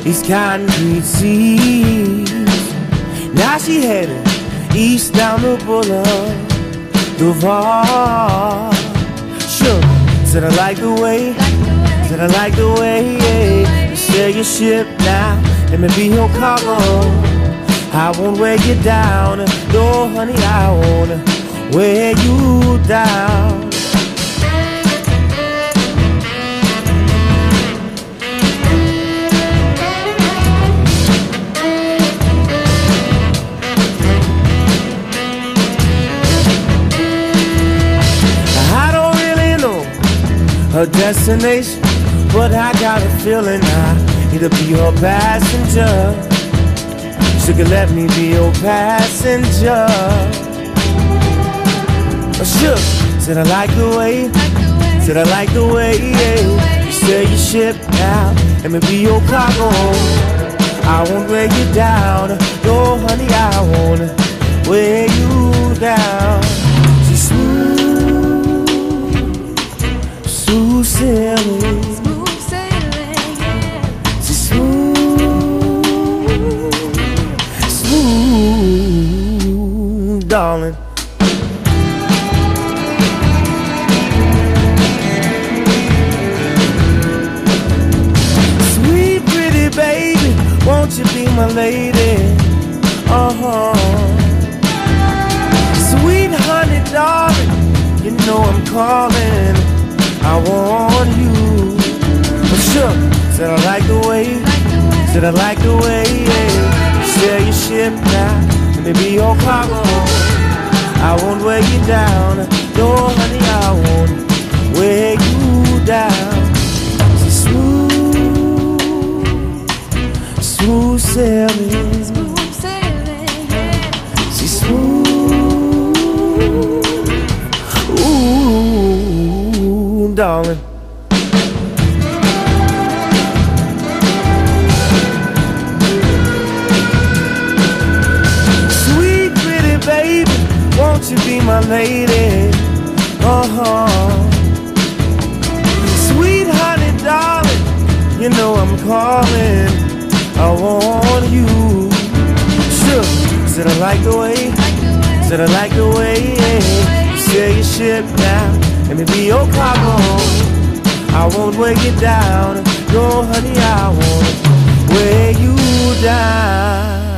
these concrete seas. Now she headed east down the boulevard. Sure, said I like the way, said I like the way, yeah. You sail your ship now, let me be your cargo. I won't wear you down, no honey, I won't wear you down. Her destination, but I got a feeling I need to be her passenger. She could let me be your passenger. Sure, said I like the way, said I like the way, yeah. You sail your ship now, let me be your cargo. I won't wear you down, no honey, I won't wear you down. She's smooth sailing, yeah. She's smooth, darling. Sweet pretty baby, won't you be my lady? Sweet honey darling, you know I'm calling. I want you. But sure, said I like the way, said I like the way, yeah. You sail your ship now, let me be your cargo. I won't wear you down, no honey, I won't wear you down. She's smooth, smooth sailing, yeah. She's smooth. Darling, sweet pretty baby, won't you be my lady? Sweet honey darling, you know I'm calling. I want you. Sure, said I like the way, said I like the way, yeah. You sail your ship now, let me be your cargo. I won't wear you down, no honey, I won't wear you down.